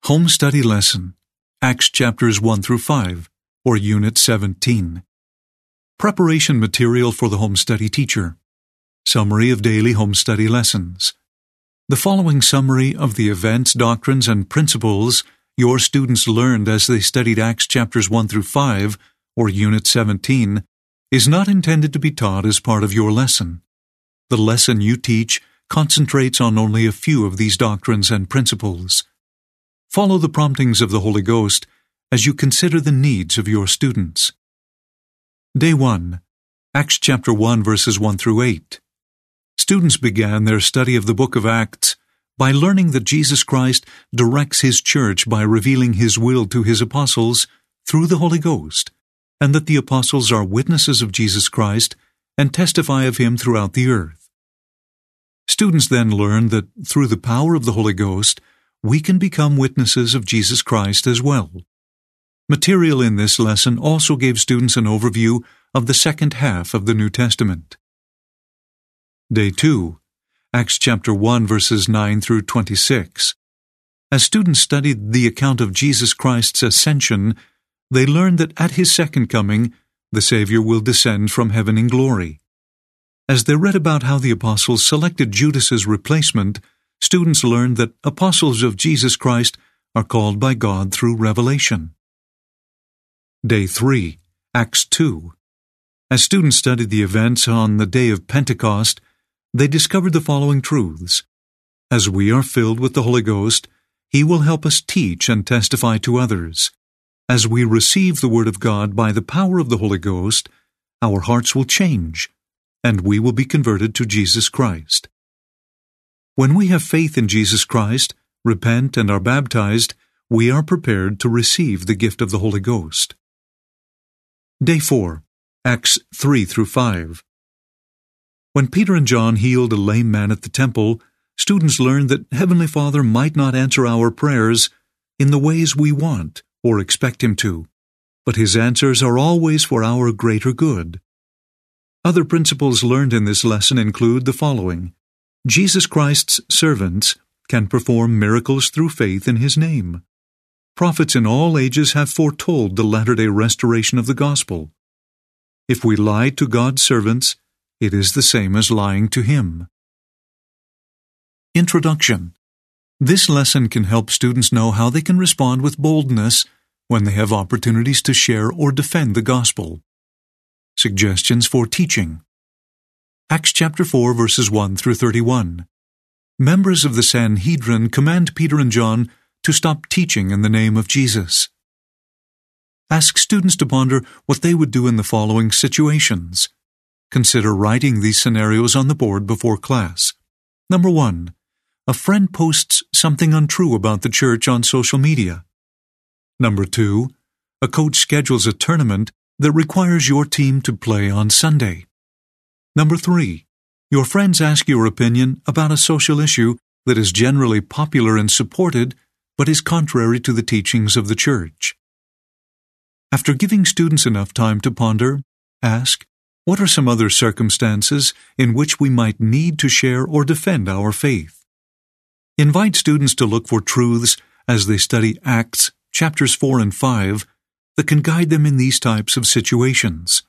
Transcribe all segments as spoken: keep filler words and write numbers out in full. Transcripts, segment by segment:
Home Study Lesson, Acts chapters one through five, or Unit seventeen. Preparation material for the home study teacher. Summary of daily home study lessons. The following summary of the events, doctrines, and principles your students learned as they studied Acts chapters one through five, or Unit seventeen, is not intended to be taught as part of your lesson. The lesson you teach concentrates on only a few of these doctrines and principles. Follow the promptings of the Holy Ghost as you consider the needs of your students. Day one, Acts chapter one verses one through eight. Students began their study of the book of Acts by learning that Jesus Christ directs His church by revealing His will to His apostles through the Holy Ghost, and that the apostles are witnesses of Jesus Christ and testify of Him throughout the earth. Students then learned that through the power of the Holy Ghost, we can become witnesses of Jesus Christ as well. Material in this lesson also gave students an overview of the second half of the New Testament. Day two, Acts chapter one verses nine through twenty-six. As students studied the account of Jesus Christ's ascension, they learned that at His second coming, the Savior will descend from heaven in glory. As they read about how the apostles selected Judas's replacement, students learned that apostles of Jesus Christ are called by God through revelation. Day three, Acts two. As students studied the events on the day of Pentecost, they discovered the following truths. As we are filled with the Holy Ghost, He will help us teach and testify to others. As we receive the Word of God by the power of the Holy Ghost, our hearts will change, and we will be converted to Jesus Christ. When we have faith in Jesus Christ, repent, and are baptized, we are prepared to receive the gift of the Holy Ghost. Day four, Acts three through five. When Peter and John healed a lame man at the temple, students learned that Heavenly Father might not answer our prayers in the ways we want or expect Him to, but His answers are always for our greater good. Other principles learned in this lesson include the following. Jesus Christ's servants can perform miracles through faith in His name. Prophets in all ages have foretold the latter-day restoration of the gospel. If we lie to God's servants, it is the same as lying to Him. Introduction. This lesson can help students know how they can respond with boldness when they have opportunities to share or defend the gospel. Suggestions for teaching. Acts chapter four verses one through thirty-one. Members of the Sanhedrin command Peter and John to stop teaching in the name of Jesus. Ask students to ponder what they would do in the following situations. Consider writing these scenarios on the board before class. Number one, a friend posts something untrue about the church on social media. Number two, a coach schedules a tournament that requires your team to play on Sunday. Number three, your friends ask your opinion about a social issue that is generally popular and supported, but is contrary to the teachings of the church. After giving students enough time to ponder, ask, what are some other circumstances in which we might need to share or defend our faith? Invite students to look for truths as they study Acts chapters four and five that can guide them in these types of situations.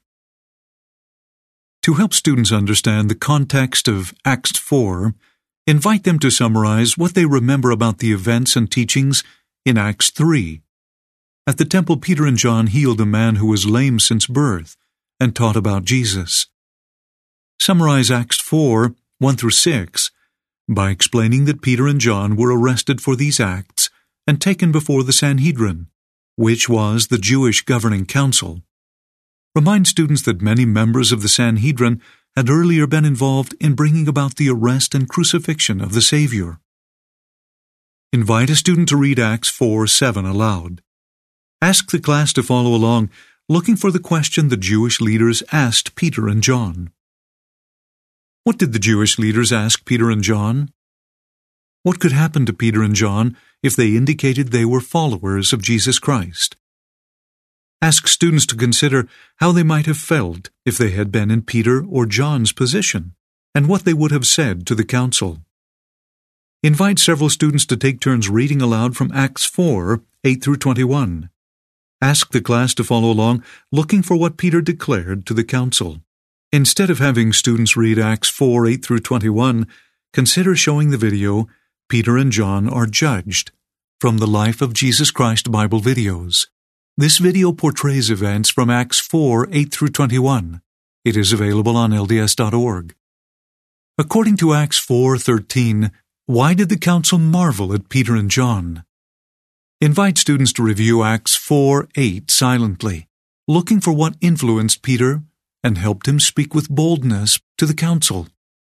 To help students understand the context of Acts four, invite them to summarize what they remember about the events and teachings in Acts three. At the temple, Peter and John healed a man who was lame since birth and taught about Jesus. Summarize Acts four, one through six, by explaining that Peter and John were arrested for these acts and taken before the Sanhedrin, which was the Jewish governing council. Remind students that many members of the Sanhedrin had earlier been involved in bringing about the arrest and crucifixion of the Savior. Invite a student to read Acts four seven aloud. Ask the class to follow along, looking for the question the Jewish leaders asked Peter and John. What did the Jewish leaders ask Peter and John? What could happen to Peter and John if they indicated they were followers of Jesus Christ? Ask students to consider how they might have felt if they had been in Peter or John's position, and what they would have said to the council. Invite several students to take turns reading aloud from Acts four, eight through twenty-one. Ask the class to follow along, looking for what Peter declared to the council. Instead of having students read Acts four, eight through twenty-one, consider showing the video, Peter and John Are Judged, from the Life of Jesus Christ Bible videos. This video portrays events from Acts four, eight through twenty-one. It is available on L D S dot org. According to Acts four thirteen, why did the council marvel at Peter and John? Invite students to review Acts four eight silently, looking for what influenced Peter and helped him speak with boldness to the council.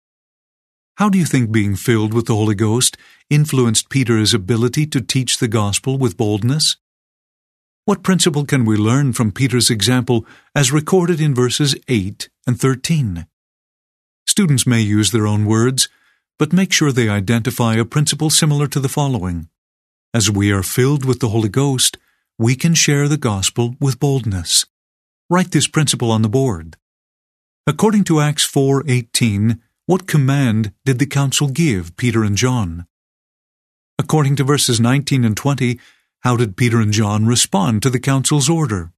How do you think being filled with the Holy Ghost influenced Peter's ability to teach the gospel with boldness? What principle can we learn from Peter's example as recorded in verses eight and thirteen? Students may use their own words, but make sure they identify a principle similar to the following. As we are filled with the Holy Ghost, we can share the gospel with boldness. Write this principle on the board. According to Acts four eighteen, what command did the council give Peter and John? According to verses nineteen and twenty, how did Peter and John respond to the council's order?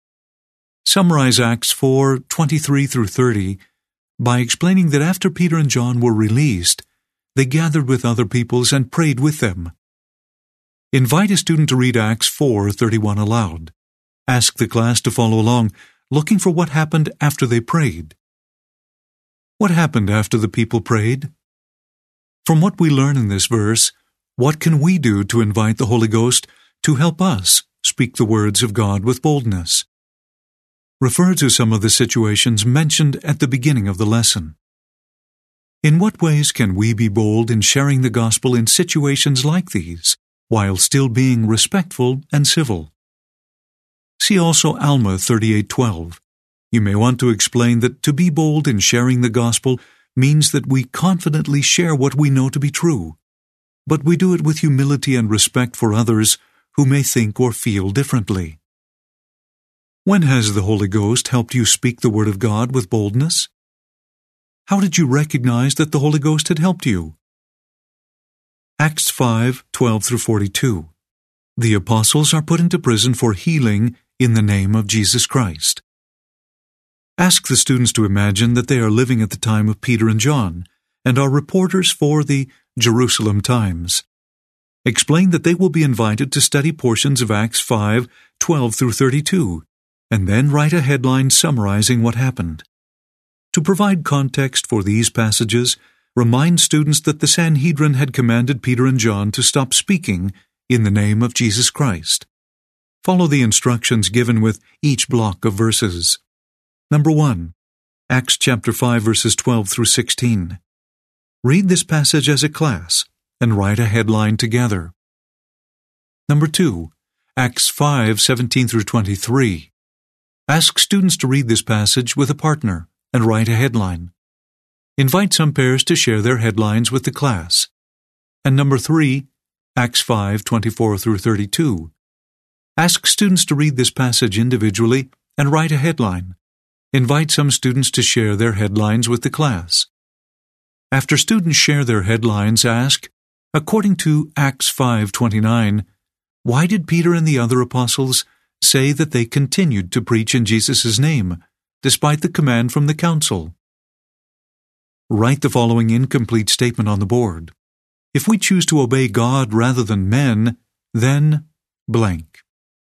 Summarize Acts four twenty-three through thirty by explaining that after Peter and John were released, they gathered with other peoples and prayed with them. Invite a student to read Acts four thirty-one aloud. Ask the class to follow along, looking for what happened after they prayed. What happened after the people prayed? From what we learn in this verse, what can we do to invite the Holy Ghost to help us speak the words of God with boldness? Refer to some of the situations mentioned at the beginning of the lesson. In what ways can we be bold in sharing the gospel in situations like these, while still being respectful and civil? See also Alma thirty-eight twelve. You may want to explain that to be bold in sharing the gospel means that we confidently share what we know to be true, but we do it with humility and respect for others who may think or feel differently. When has the Holy Ghost helped you speak the Word of God with boldness? How did you recognize that the Holy Ghost had helped you? Acts five twelve through forty-two. The apostles are put into prison for healing in the name of Jesus Christ. Ask the students to imagine that they are living at the time of Peter and John and are reporters for the Jerusalem Times. Explain that they will be invited to study portions of Acts five twelve through thirty-two, and then write a headline summarizing what happened. To provide context for these passages, remind students that the Sanhedrin had commanded Peter and John to stop speaking in the name of Jesus Christ. Follow the instructions given with each block of verses. Number one, Acts chapter five verses twelve through sixteen. Read this passage as a class and write a headline together. Number two, Acts five seventeen through twenty-three. Ask students to read this passage with a partner and write a headline. Invite some pairs to share their headlines with the class. And number three, Acts five twenty-four through thirty-two. Ask students to read this passage individually and write a headline. Invite some students to share their headlines with the class. After students share their headlines, ask, according to Acts five twenty-nine, why did Peter and the other apostles say that they continued to preach in Jesus' name, despite the command from the council? Write the following incomplete statement on the board. If we choose to obey God rather than men, then blank.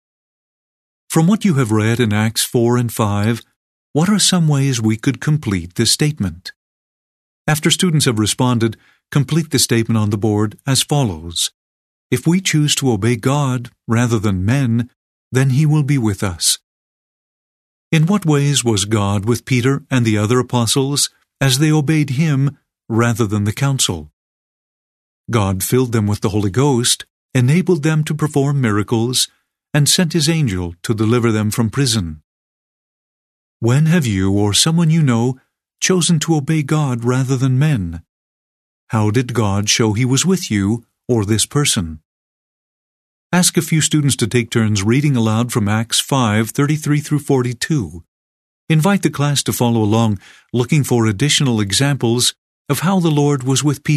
From what you have read in Acts four and five, what are some ways we could complete this statement? After students have responded, complete the statement on the board as follows. If we choose to obey God rather than men, then He will be with us. In what ways was God with Peter and the other apostles as they obeyed Him rather than the council? God filled them with the Holy Ghost, enabled them to perform miracles, and sent His angel to deliver them from prison. When have you or someone you know chosen to obey God rather than men? How did God show He was with you or this person? Ask a few students to take turns reading aloud from Acts five thirty-three through forty-two. Invite the class to follow along, looking for additional examples of how the Lord was with Peter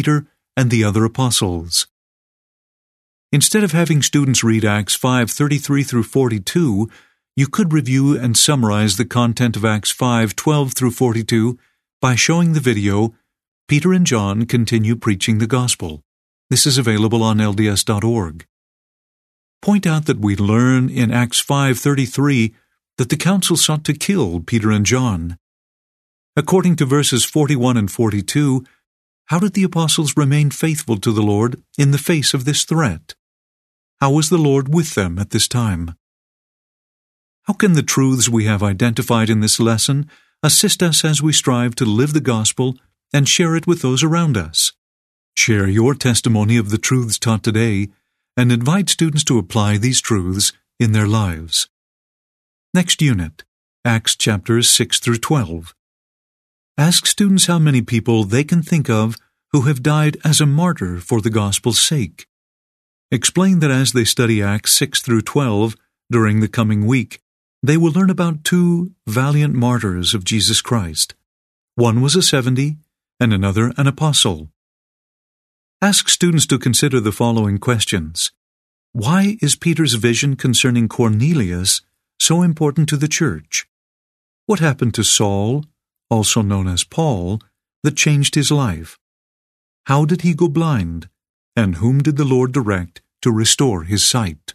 and the other apostles. Instead of having students read Acts five thirty-three through forty-two, you could review and summarize the content of Acts five twelve through forty-two by showing the video, Peter and John Continue Preaching the Gospel. This is available on L D S dot org. Point out that we learn in Acts five thirty-three that the council sought to kill Peter and John. According to verses forty-one and forty-two, how did the apostles remain faithful to the Lord in the face of this threat? How was the Lord with them at this time? How can the truths we have identified in this lesson assist us as we strive to live the gospel and share it with those around us? Share your testimony of the truths taught today and invite students to apply these truths in their lives. Next unit, Acts chapters six through twelve. Ask students how many people they can think of who have died as a martyr for the gospel's sake. Explain that as they study Acts six through twelve during the coming week, they will learn about two valiant martyrs of Jesus Christ. One was a seventy, and another an apostle. Ask students to consider the following questions. Why is Peter's vision concerning Cornelius so important to the church? What happened to Saul, also known as Paul, that changed his life? How did he go blind? And whom did the Lord direct to restore his sight?